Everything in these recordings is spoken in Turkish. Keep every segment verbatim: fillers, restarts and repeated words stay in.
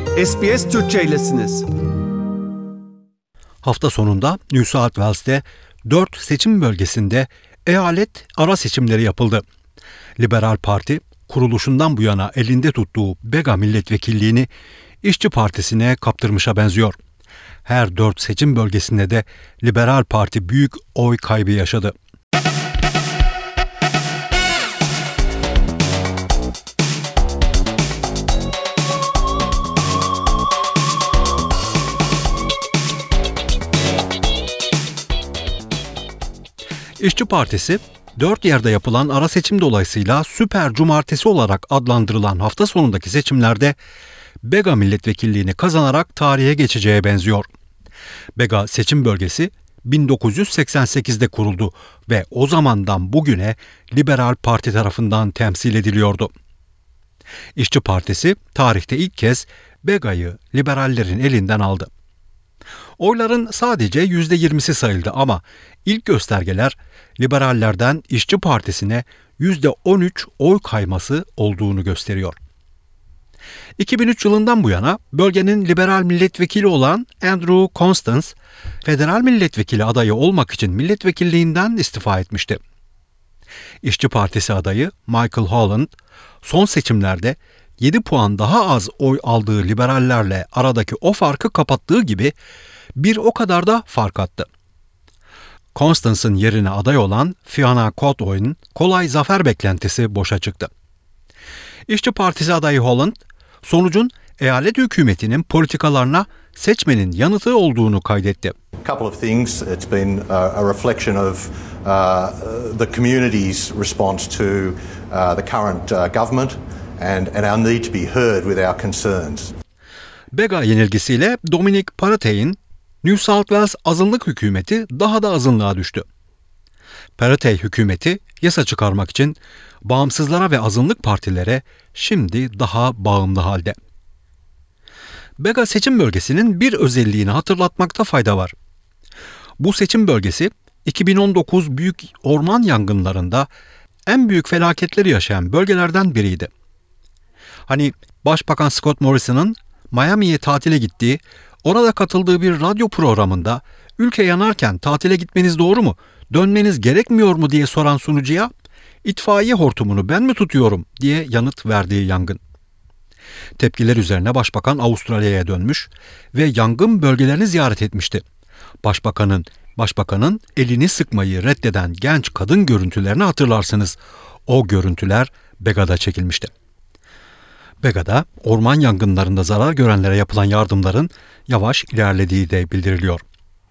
S B S Türkçe'ylesiniz. Hafta sonunda New South Wales'te dört seçim bölgesinde eyalet ara seçimleri yapıldı. Liberal Parti kuruluşundan bu yana elinde tuttuğu Bega milletvekilliğini İşçi Partisi'ne kaptırmışa benziyor. Her dört seçim bölgesinde de Liberal Parti büyük oy kaybı yaşadı. İşçi Partisi, dört yerde yapılan ara seçim dolayısıyla Süper Cumartesi olarak adlandırılan hafta sonundaki seçimlerde Bega milletvekilliğini kazanarak tarihe geçeceğe benziyor. Bega seçim bölgesi bin dokuz yüz seksen sekizde kuruldu ve o zamandan bugüne Liberal Parti tarafından temsil ediliyordu. İşçi Partisi tarihte ilk kez Bega'yı liberallerin elinden aldı. Oyların sadece yüzde yirmisi sayıldı ama ilk göstergeler liberallerden İşçi Partisi'ne yüzde on üç oy kayması olduğunu gösteriyor. iki bin üç yılından bu yana bölgenin liberal milletvekili olan Andrew Constance, federal milletvekili adayı olmak için milletvekilliğinden istifa etmişti. İşçi Partisi adayı Michael Holland, son seçimlerde yedi puan daha az oy aldığı liberallerle aradaki o farkı kapattığı gibi bir o kadar da fark attı. Constance'ın yerine aday olan Fiona Cottoy'un kolay zafer beklentisi boşa çıktı. İşçi Partisi adayı Holland, sonucun eyalet hükümetinin politikalarına seçmenin yanıtı olduğunu kaydetti. A couple of things. It's been a reflection of uh, the community's response to uh, the current uh, government and, and our need to be heard with our concerns. Bega yenilgisiyle Dominic Perrottet'in New South Wales azınlık hükümeti daha da azınlığa düştü. Perrottet hükümeti yasa çıkarmak için bağımsızlara ve azınlık partilere şimdi daha bağımlı halde. Bega seçim bölgesinin bir özelliğini hatırlatmakta fayda var. Bu seçim bölgesi iki bin on dokuz büyük orman yangınlarında en büyük felaketleri yaşayan bölgelerden biriydi. Hani Başbakan Scott Morrison'ın Miami'ye tatile gittiği, orada katıldığı bir radyo programında ülke yanarken tatile gitmeniz doğru mu, dönmeniz gerekmiyor mu diye soran sunucuya itfaiye hortumunu ben mi tutuyorum diye yanıt verdiği yangın. Tepkiler üzerine Başbakan Avustralya'ya dönmüş ve yangın bölgelerini ziyaret etmişti. Başbakanın, Başbakanın elini sıkmayı reddeden genç kadın görüntülerini hatırlarsınız. O görüntüler Bega'da çekilmişti. Bega'da orman yangınlarında zarar görenlere yapılan yardımların yavaş ilerlediği de bildiriliyor.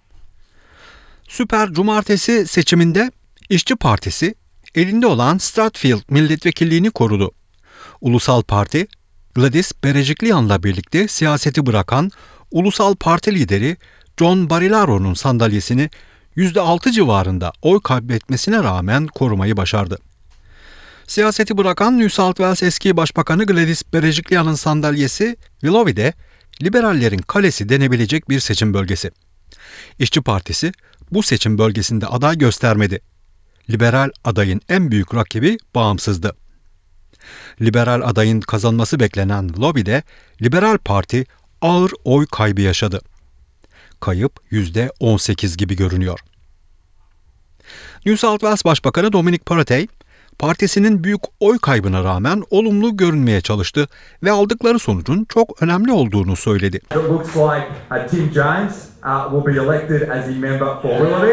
Süper Cumartesi seçiminde İşçi Partisi elinde olan Strathfield milletvekilliğini korudu. Ulusal Parti, Gladys Berejiklian'la birlikte siyaseti bırakan Ulusal Parti lideri John Barilaro'nun sandalyesini yüzde altı civarında oy kaybetmesine rağmen korumayı başardı. Siyaseti bırakan New South Wales eski Başbakanı Gladys Berejiklian'ın sandalyesi Willoughby'de liberallerin kalesi denebilecek bir seçim bölgesi. İşçi Partisi bu seçim bölgesinde aday göstermedi. Liberal adayın en büyük rakibi bağımsızdı. Liberal adayın kazanması beklenen Willoughby'de Liberal Parti ağır oy kaybı yaşadı. Kayıp yüzde on sekiz gibi görünüyor. New South Wales Başbakanı Dominic Perrottet, partisinin büyük oy kaybına rağmen olumlu görünmeye çalıştı ve aldıkları sonucun çok önemli olduğunu söyledi. It looks like uh, Tim James uh, will be elected as the member for Willoughby.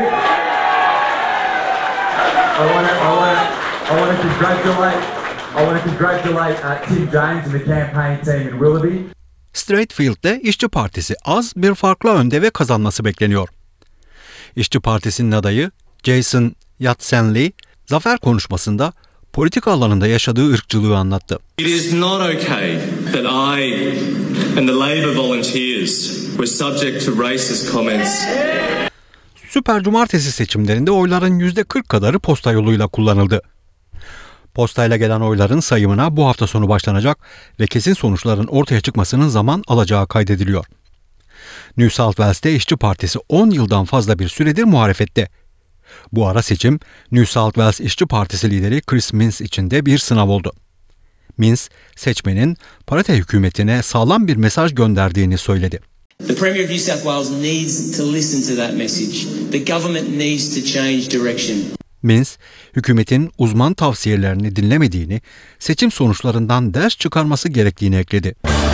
I want to I want to I want to congratulate I want to congratulate uh, Tim James and the campaign team in Willoughby. Strathfield'de İşçi Partisi az bir farkla önde ve kazanması bekleniyor. İşçi Partisi'nin adayı Jason Yatsenley, zafer konuşmasında politika alanında yaşadığı ırkçılığı anlattı. It is not okay that I and the Labor volunteers were subject to racist comments. Süper Cumartesi seçimlerinde oyların yüzde kırk kadarı posta yoluyla kullanıldı. Postayla gelen oyların sayımına bu hafta sonu başlanacak ve kesin sonuçların ortaya çıkmasının zaman alacağı kaydediliyor. New South Wales'te İşçi Partisi on yıldan fazla bir süredir muhalefette. Bu ara seçim New South Wales İşçi Partisi lideri Chris Minns için de bir sınav oldu. Minns, seçmenin parite hükümetine sağlam bir mesaj gönderdiğini söyledi. The Premier of New South Wales needs to listen to that message. The government needs to change direction. Minns, hükümetin uzman tavsiyelerini dinlemediğini, seçim sonuçlarından ders çıkarması gerektiğini ekledi.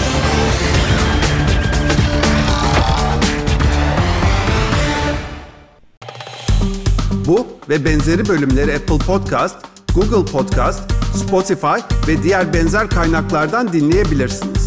Bu ve benzeri bölümleri Apple Podcast, Google Podcast, Spotify ve diğer benzer kaynaklardan dinleyebilirsiniz.